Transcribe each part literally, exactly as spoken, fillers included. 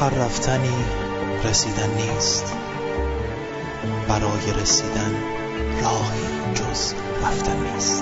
هر رفتنی رسیدن نیست، برای رسیدن راهی جز رفتن نیست.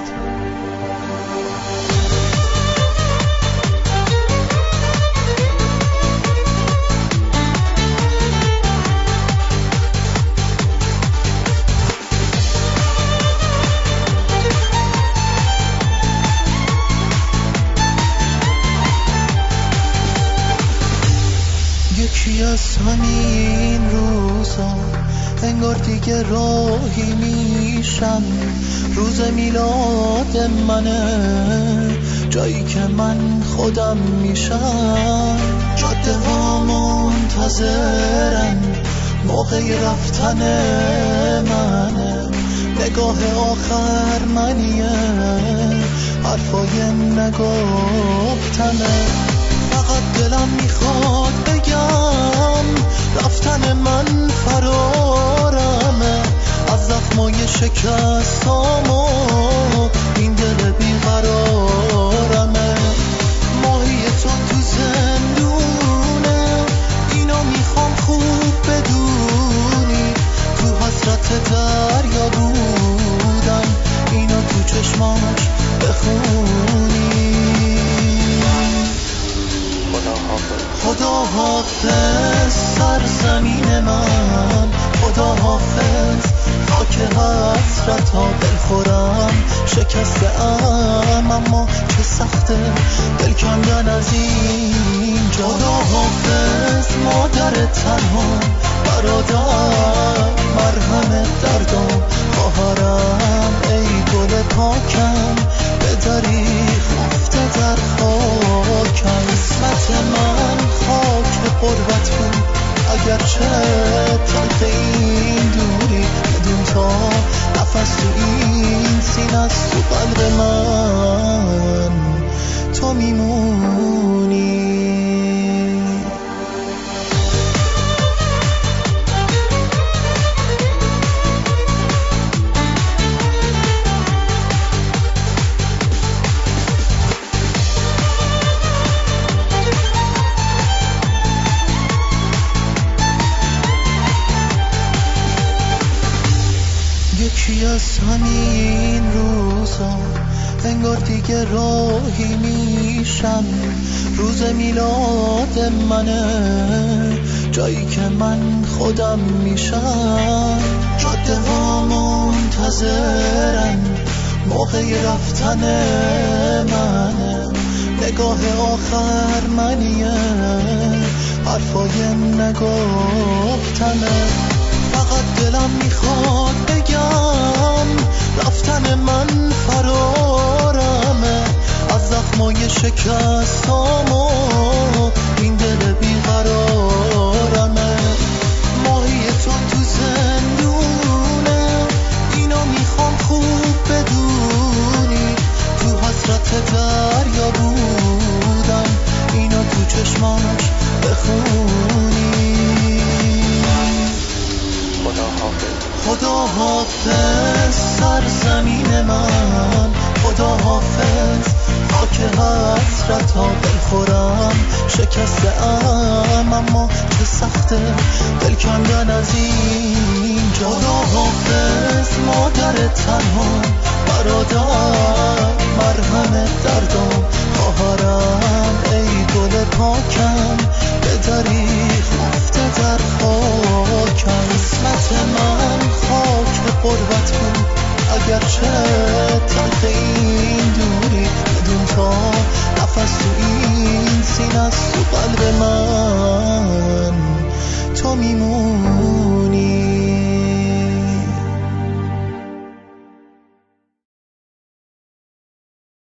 یکی از همین روزا انگار دیگه راهی میشم، روز میلاد منه، جایی که من خودم میشم. جاده ها منتظرن، موقع رفتن منه، نگاه آخر منیه، حرفای نگفتنه. فقط دلم میخواد بگم رفتن من فرارمه از زخمای شکستام و این دل بیقرارمه. ماهی تو تو زندونه، اینو میخوام خوب بدونی، تو حسرت دریا بودم، اینو تو چشماش بخونی. خدا حافظ سرزمین من، خدا حافظ خاک حسرت ها دلخورم شکسته ام، اما چه سخته دل کندن از این جا. خدا حافظ مادر تنها، برادر مرهم دردم، خواهرم ای گل پاکم، به دریغ رفته در خاکم. قسمت من خاک قربت بود، اگرچه تلخ این دوری، بدون تا نفس تو این سینه است، تو قلب من تو میمونی. یکی از همین روزا انگار دیگه راهی میشم، روز میلاد منه، جایی که من خودم میشم. جاده ها منتظرن، موقع رفتن منه، نگاه آخر منیه، حرفای نگفتنه. فقط دلم میخواد بگم رفتن من فرارمه از زخمای شکستام و این دل بیقرارمه. ماهی تو تو زندونه، اینو میخوام خوب بدونی، تو حسرت دریا بودم، اینو تو چشماش بخونی. خدا حافظ سرزمین من، خدا حافظ خاک حسرت ها دلخورم شکسته ام، اما چه سخته دل کندن از این جا. خدا حافظ مادر تنها، برادر مرهم دردم، خواهرم ای گل پاکم، به دریغ رفته در خاکم. قسمت من خاک قربت بود، اگرچه تلخ